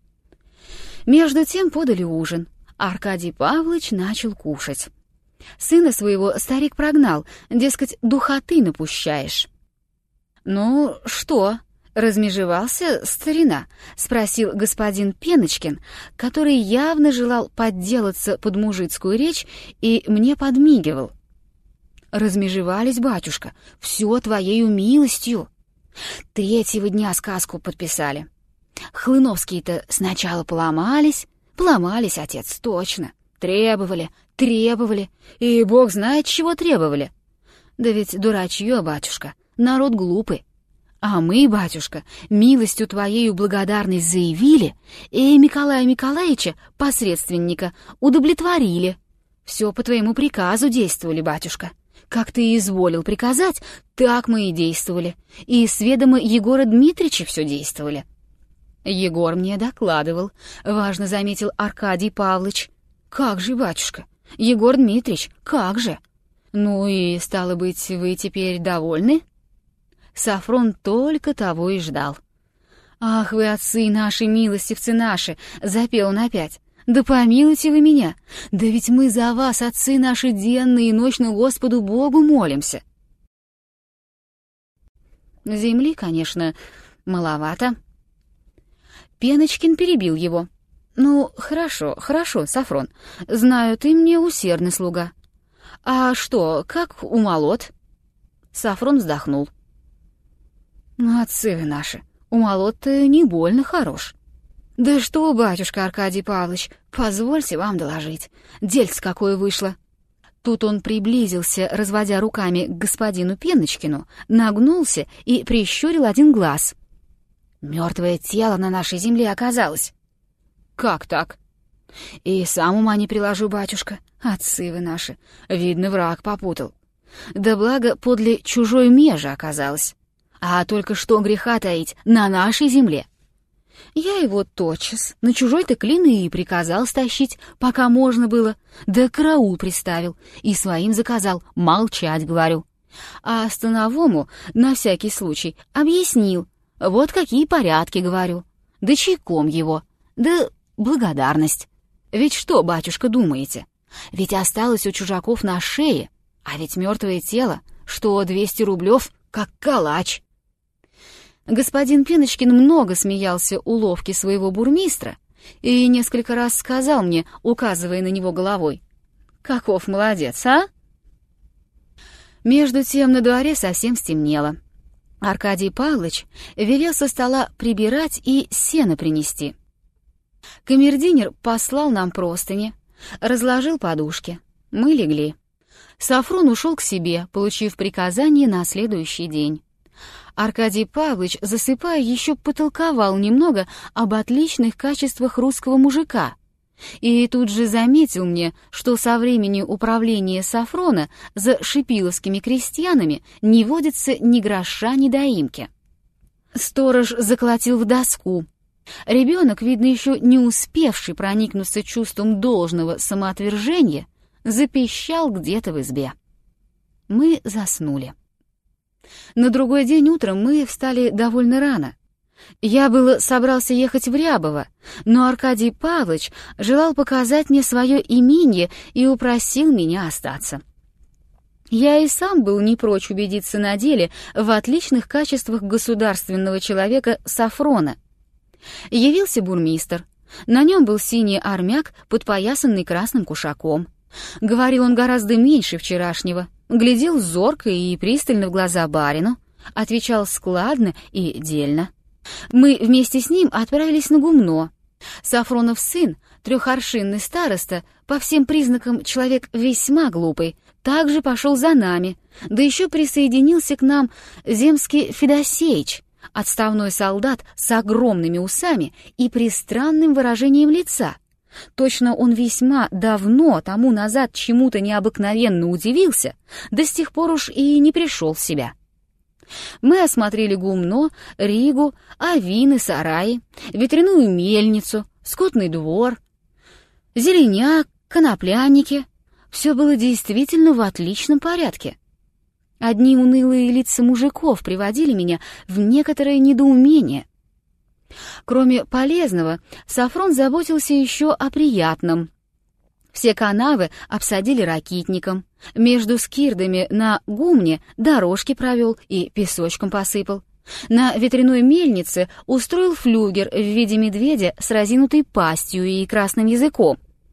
Speaker 1: Между тем подали ужин. Аркадий Павлыч начал кушать. Сына своего старик прогнал, дескать, духоты напущаешь. «Ну, что?» «Размежевался, старина?» — спросил господин Пеночкин, который явно желал подделаться под мужицкую речь и мне подмигивал. Размежевались, батюшка, все твоею милостью. Третьего дня сказку подписали. Хлыновские-то сначала поломались, поломались, отец, точно. Требовали, требовали, и бог знает, чего требовали. Да ведь дурачье, батюшка, народ глупый. А мы, батюшка, милостью твоею благодарность заявили, и Миколая Миколаевича, посредственника, удовлетворили. Все по твоему приказу действовали, батюшка. Как ты изволил приказать, так мы и действовали. И с ведома Егора Дмитрича все действовали. Егор мне докладывал, важно заметил Аркадий Павлович. Как же, батюшка, Егор Дмитрич, как же? Ну и, стало быть, вы теперь довольны? Сафрон только того и ждал. «Ах вы, отцы наши, милостивцы наши!» — запел он опять. «Да помилуйте вы меня! Да ведь мы за вас, отцы наши, денно и ночно Господу Богу молимся!» Земли, конечно, маловато. Пеночкин перебил его. «Ну, хорошо, хорошо, Сафрон. Знаю, ты мне усердный слуга. А что, как у молот?» Сафрон вздохнул. «Ну, отцы вы наши, у молот-то не больно хорош». «Да что, батюшка Аркадий Павлович, позвольте вам доложить. Дельце какое вышло». Тут он приблизился, разводя руками к господину Пеночкину, нагнулся и прищурил один глаз. «Мертвое тело на нашей земле оказалось». «Как так?» «И сам ума не приложу, батюшка. Отцы вы наши. Видно, враг попутал. Да благо подле чужой межи оказалось. А только что греха таить на нашей земле. Я его тотчас на чужой-то клин и приказал стащить, пока можно было, да караул приставил и своим заказал, молчать, говорю. А становому, на всякий случай, объяснил, вот какие порядки, говорю, да чайком его, да благодарность. Ведь что, батюшка, думаете? Ведь осталось у чужаков на шее, а ведь мертвое тело, что двести рублев, как калач». Господин Пеночкин много смеялся уловки своего бурмистра и несколько раз сказал мне, указывая на него головой: «Каков молодец, а?» Между тем на дворе совсем стемнело. Аркадий Павлович велел со стола прибирать и сено принести. Камердинер послал нам простыни, разложил подушки. Мы легли. Сафрон ушел к себе, получив приказание на следующий день. Аркадий Павлович, засыпая, еще потолковал немного об отличных качествах русского мужика и тут же заметил мне, что со времени управления Сафрона за шипиловскими крестьянами не водится ни гроша, ни доимки. Сторож заколотил в доску. Ребенок, видно, еще не успевший проникнуться чувством должного самоотвержения, запищал где-то в избе. Мы заснули. На другой день утром мы встали довольно рано. Я было собрался ехать в Рябово, но Аркадий Павлович желал показать мне свое имение и упросил меня остаться. Я и сам был не прочь убедиться на деле в отличных качествах государственного человека Сафрона. Явился бурмистр. На нем был синий армяк, подпоясанный красным кушаком. Говорил он гораздо меньше вчерашнего, глядел зорко и пристально в глаза барину, отвечал складно и дельно. Мы вместе с ним отправились на гумно. Сафронов сын, трехоршинный староста, по всем признакам человек весьма глупый, также пошел за нами, да еще присоединился к нам земский Федосеич, отставной солдат с огромными усами и пристранным выражением лица. Точно он весьма давно тому назад чему-то необыкновенно удивился, да с тех пор уж и не пришел в себя. Мы осмотрели гумно, ригу, авины, сараи, ветряную мельницу, скотный двор, зеленяк, коноплянники. Все было действительно в отличном порядке. Одни унылые лица мужиков приводили меня в некоторое недоумение. Кроме полезного, Сафрон заботился еще о приятном. Все канавы обсадили ракитником, между скирдами на гумне дорожки провел и песочком посыпал. На ветряной мельнице устроил флюгер в виде медведя с разинутой пастью и красным языком.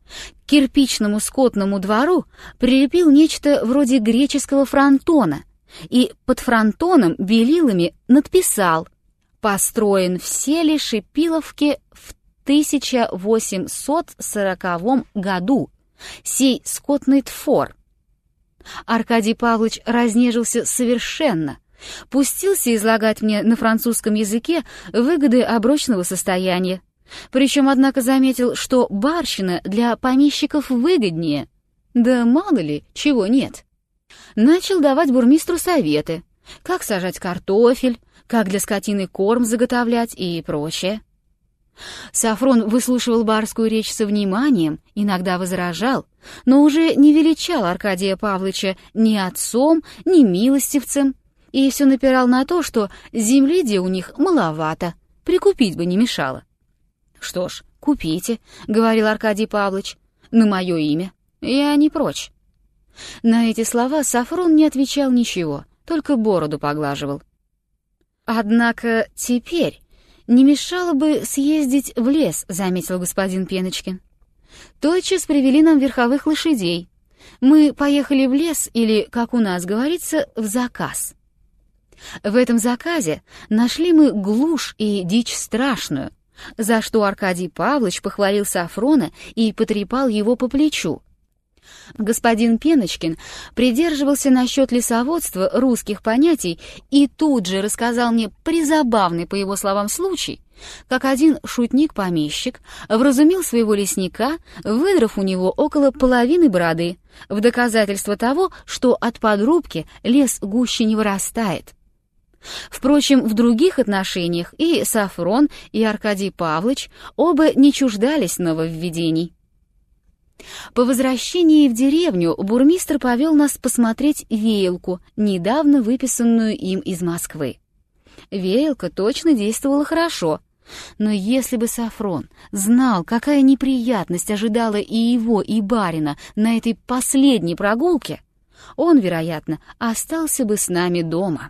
Speaker 1: К кирпичному скотному двору прилепил нечто вроде греческого фронтона и под фронтоном белилами надписал: «Построен в селе Шипиловке в тысяча восемьсот сороковом году. Сей скотный двор». Аркадий Павлович разнежился совершенно, пустился излагать мне на французском языке выгоды оброчного состояния. Причем, однако, заметил, что барщина для помещиков выгоднее. Да мало ли, чего нет. Начал давать бурмистру советы, как сажать картофель, как для скотины корм заготовлять и прочее. Сафрон выслушивал барскую речь со вниманием, иногда возражал, но уже не величал Аркадия Павловича ни отцом, ни милостивцем, и все напирал на то, что земли где у них маловато, прикупить бы не мешало. «Что ж, купите», — говорил Аркадий Павлович, — «на мое имя, я не прочь». На эти слова Сафрон не отвечал ничего, только бороду поглаживал. «Однако теперь не мешало бы съездить в лес», — заметил господин Пеночкин. «Тотчас привели нам верховых лошадей. Мы поехали в лес, или, как у нас говорится, в заказ. В этом заказе нашли мы глушь и дичь страшную, за что Аркадий Павлович похвалил Сафрона и потрепал его по плечу. Господин Пеночкин придерживался насчет лесоводства русских понятий и тут же рассказал мне призабавный, по его словам, случай, как один шутник-помещик вразумил своего лесника, выдрав у него около половины бороды, в доказательство того, что от подрубки лес гуще не вырастает. Впрочем, в других отношениях и Сафрон, и Аркадий Павлович оба не чуждались нововведений. По возвращении в деревню бурмистр повел нас посмотреть веялку, недавно выписанную им из Москвы. Веялка точно действовала хорошо, но если бы Сафрон знал, какая неприятность ожидала и его, и барина на этой последней прогулке, он, вероятно, остался бы с нами дома.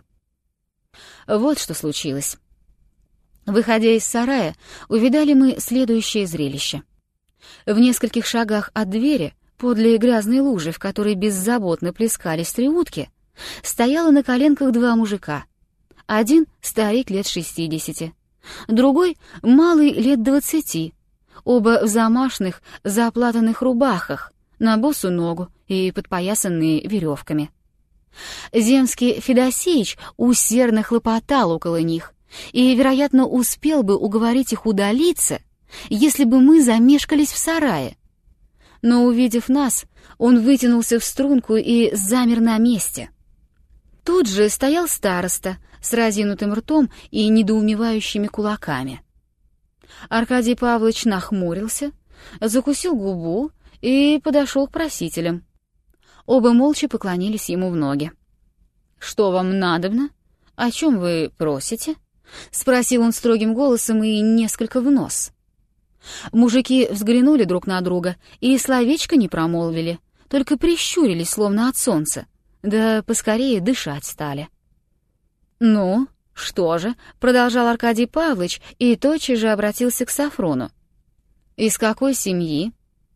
Speaker 1: Вот что случилось. Выходя из сарая, увидали мы следующее зрелище. В нескольких шагах от двери, подле грязной лужи, в которой беззаботно плескались три утки, стояло на коленках два мужика. Один — старик лет шестидесяти, другой — малый лет двадцати, оба в замашных, заплатанных рубахах, на босу ногу и подпоясанные веревками. Земский Федосеич усердно хлопотал около них и, вероятно, успел бы уговорить их удалиться, если бы мы замешкались в сарае. Но, увидев нас, он вытянулся в струнку и замер на месте. Тут же стоял староста с разинутым ртом и недоумевающими кулаками. Аркадий Павлович нахмурился, закусил губу и подошел к просителям. Оба молча поклонились ему в ноги. «Что вам надобно? О чем вы просите?» — спросил он строгим голосом и несколько в нос. Мужики взглянули друг на друга и словечко не промолвили, только прищурились, словно от солнца, да поскорее дышать стали. «Ну, что же?» — продолжал Аркадий Павлович и тотчас же обратился к Сафрону. «Из какой семьи?»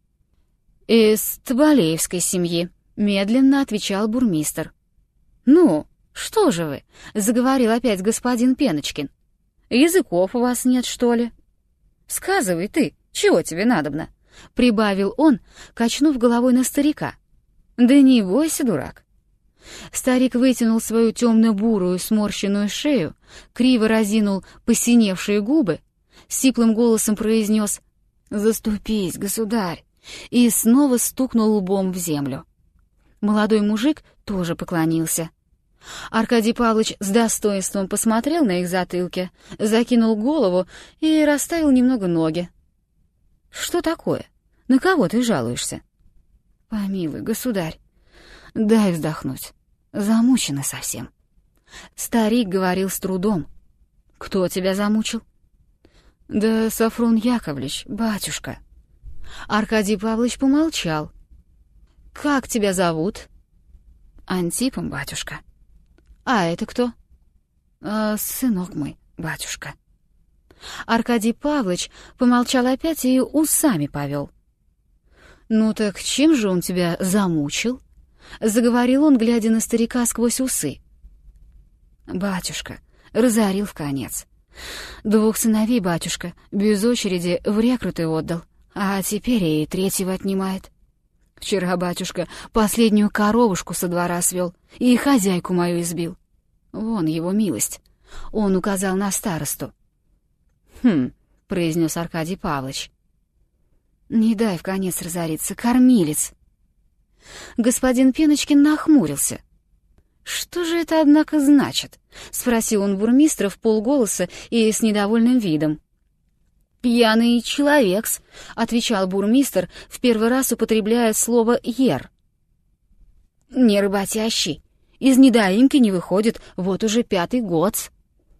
Speaker 1: «Из Тоболеевской семьи», — медленно отвечал бурмистр. «Ну, что же вы?» — заговорил опять господин Пеночкин. «Языков у вас нет, что ли?» «Сказывай ты, чего тебе надобно?» — прибавил он, качнув головой на старика. «Да не бойся, дурак». Старик вытянул свою темно-бурую сморщенную шею, криво разинул посиневшие губы, сиплым голосом произнес «Заступись, государь!» и снова стукнул лбом в землю. Молодой мужик тоже поклонился. Аркадий Павлович с достоинством посмотрел на их затылки, закинул голову и расставил немного ноги. «Что такое? На кого ты жалуешься?» «Помилуй, государь, дай вздохнуть. Замучена совсем». Старик говорил с трудом. «Кто тебя замучил?» «Да Сафрон Яковлевич, батюшка». Аркадий Павлович помолчал. «Как тебя зовут?» «Антипом, батюшка». «А это кто?» а, «Сынок мой, батюшка». Аркадий Павлович помолчал опять и усами повел. «Ну так чем же он тебя замучил?» — заговорил он, глядя на старика сквозь усы. «Батюшка, разорил вконец. Двух сыновей, батюшка, без очереди в рекруты отдал, а теперь и третьего отнимает. Вчера, батюшка, последнюю коровушку со двора свел и хозяйку мою избил. Вон его милость». Он указал на старосту. «Хм», — произнес Аркадий Павлович. «Не дай вконец разориться, кормилец». Господин Пеночкин нахмурился. «Что же это, однако, значит?» — спросил он бурмистра вполголоса и с недовольным видом. «Пьяный человек-с», — отвечал бурмистр, в первый раз употребляя слово «ер». «Не работящий, из недоимки не выходит вот уже пятый год».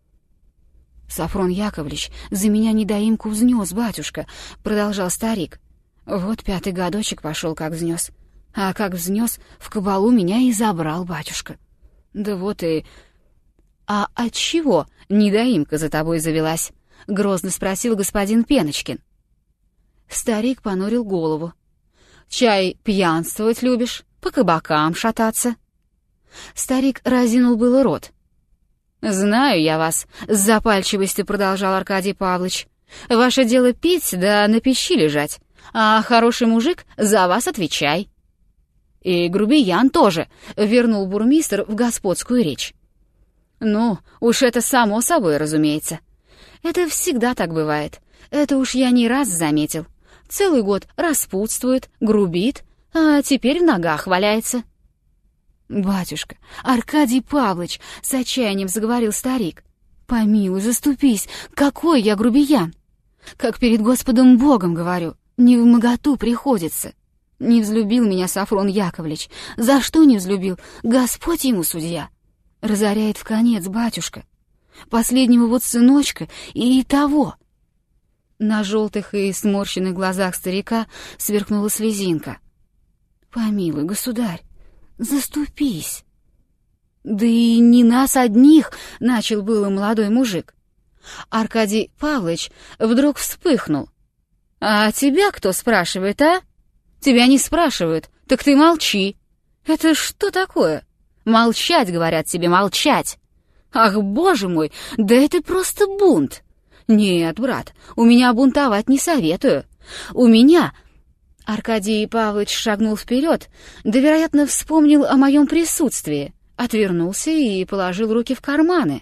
Speaker 1: «Сафрон Яковлевич за меня недоимку взнес, батюшка», — продолжал старик. «Вот пятый годочек пошел, как взнес. А как взнес, в кабалу меня и забрал, батюшка. Да вот и...» «А отчего недоимка за тобой завелась?» — грозно спросил господин Пеночкин. Старик понурил голову. «Чай пьянствовать любишь, по кабакам шататься?» Старик разинул было рот. «Знаю я вас», — с запальчивостью продолжал Аркадий Павлович. «Ваше дело пить да на пищи лежать, а хороший мужик за вас отвечай». «И грубиян тоже», — вернул бурмистр в господскую речь. «Ну, уж это само собой, разумеется. Это всегда так бывает. Это уж я не раз заметил. Целый год распутствует, грубит, а теперь в ногах валяется». «Батюшка, Аркадий Павлович», — с отчаянием заговорил старик, — «помилуй, заступись, какой я грубиян! Как перед Господом Богом говорю, не вмоготу приходится. Не взлюбил меня Сафрон Яковлевич. За что не взлюбил? Господь ему судья. Разоряет вконец, батюшка. Последнего вот сыночка и того». На желтых и сморщенных глазах старика сверкнула слезинка. «Помилуй, государь, заступись». «Да и не нас одних», — начал было молодой мужик. Аркадий Павлович вдруг вспыхнул. «А тебя кто спрашивает, а? Тебя не спрашивают, так ты молчи. Это что такое? Молчать, говорят тебе, молчать. Ах, боже мой, да это просто бунт. Нет, брат, у меня бунтовать не советую. У меня...» Аркадий Павлович шагнул вперед, да, вероятно, вспомнил о моем присутствии, отвернулся и положил руки в карманы.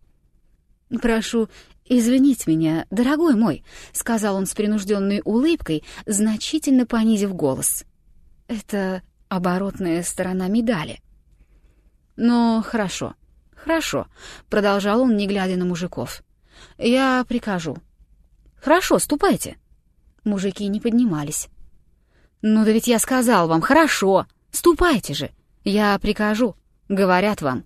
Speaker 1: «Прошу извинить меня, дорогой мой», — сказал он с принужденной улыбкой, значительно понизив голос. «Это оборотная сторона медали». «Ну, хорошо, хорошо», — продолжал он, не глядя на мужиков. «Я прикажу». «Хорошо, ступайте». Мужики не поднимались. «Ну да ведь я сказал вам, хорошо, ступайте же, я прикажу, говорят вам».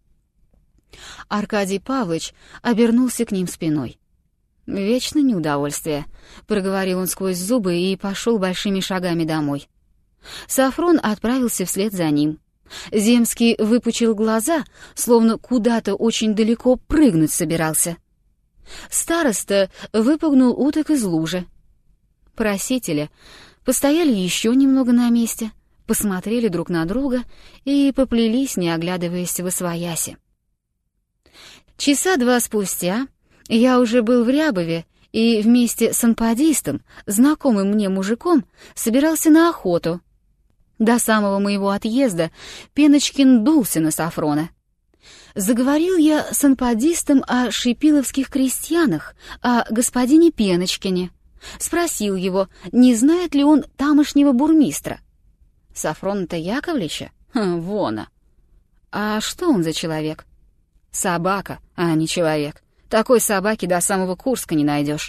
Speaker 1: Аркадий Павлович обернулся к ним спиной. «Вечно неудовольствие», — проговорил он сквозь зубы и пошел большими шагами домой. Сафрон отправился вслед за ним. Земский выпучил глаза, словно куда-то очень далеко прыгнуть собирался. Староста выпугнул уток из лужи. Просители постояли еще немного на месте, посмотрели друг на друга и поплелись, не оглядываясь восвояси. Часа два спустя я уже был в Рябове и вместе с анпадистом, знакомым мне мужиком, собирался на охоту. До самого моего отъезда Пеночкин дулся на Сафрона. Заговорил я с анпадистом о шипиловских крестьянах, о господине Пеночкине. Спросил его, не знает ли он тамошнего бурмистра. Сафрона-то Яковлевича? Хм, вона. А что он за человек? Собака, а не человек. Такой собаки до самого Курска не найдешь.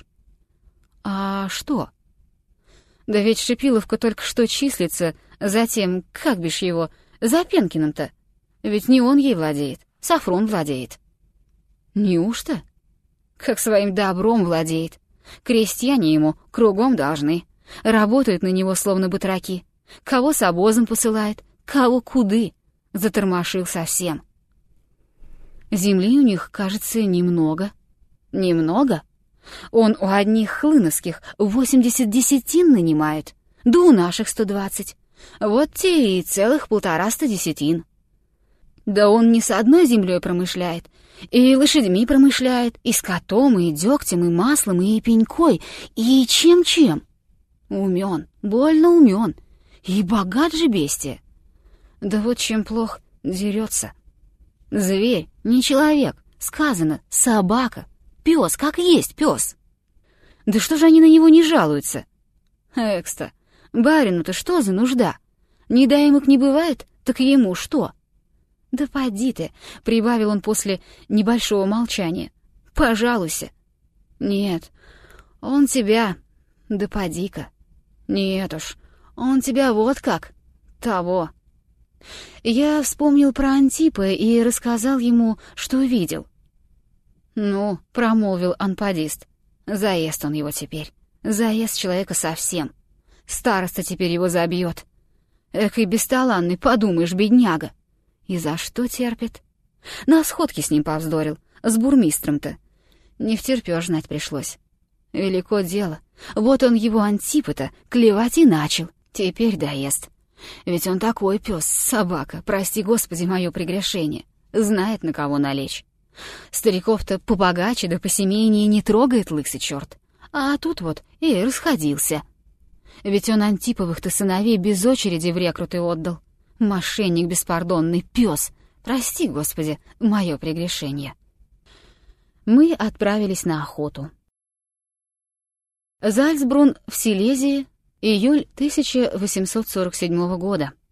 Speaker 1: А что? Да ведь Шипиловка только что числится, затем, как бишь его, за Пенкиным-то. Ведь не он ей владеет, Сафрон владеет. Неужто? Как своим добром владеет. Крестьяне ему кругом должны. Работают на него словно батраки. Кого с обозом посылает, кого куды. Затормошил совсем. Земли у них, кажется, немного. Немного? Он у одних хлыновских восемьдесят десятин нанимает. да у наших сто двадцать. Вот те и целых полтораста десятин. Да он не с одной землей промышляет, и лошадьми промышляет, и скотом, и дегтем, и маслом, и пенькой, и чем-чем. Умен, больно умен, и богат же бестия. Да вот чем плох, дерется. Зверь, не человек, сказано, собака, пес, как есть пес. Да что же они на него не жалуются? Экста, барину-то что за нужда? Недаемок не бывает, так ему что? Да поди ты, прибавил он после небольшого молчания. Пожалуйся. Нет, он тебя, да поди-ка. Нет уж, он тебя вот как, того. Я вспомнил про Антипа и рассказал ему, что видел. «Ну», — промолвил анпадист, — «заест он его теперь, заест человека совсем. Староста теперь его забьет. Эх, и бесталанный, подумаешь, бедняга. И за что терпит? На сходке с ним повздорил, с бурмистром-то. Не втерпёшь, знать пришлось. Велико дело, вот он его Антипа-то клевать и начал, теперь доест. Ведь он такой пес, собака, прости господи мое прегрешение, знает, на кого налечь. Стариков-то побогаче да посемейнее не трогает лысый черт, а тут вот и расходился. Ведь он Антиповых-то сыновей без очереди в рекруты отдал. Мошенник беспардонный, пес, прости господи мое прегрешение. Мы отправились на охоту. Зальцбрун в Силезии, июль тысяча восемьсот сорок седьмого года.